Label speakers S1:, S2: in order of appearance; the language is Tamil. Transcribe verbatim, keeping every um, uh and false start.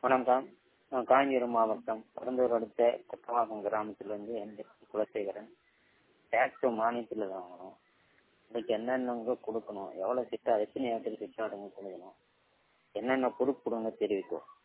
S1: வணக்கம். நான் காஞ்சிபுரம் மாவட்டம் பரந்தூர் அடுத்த கொத்தவாக்கம் கிராமத்திலிருந்து என் குலசேகரன். டேக்ஸ் மானியத்தில் வாங்கணும். அதுக்கு என்னென்ன கொடுக்கணும், எவ்வளோ சிட்டா, எத்தனை ஏக்கர் சிட்டாடுங்க கொடுக்கணும், என்னென்ன பொறுப்புடுங்க தெரிவிக்கும்.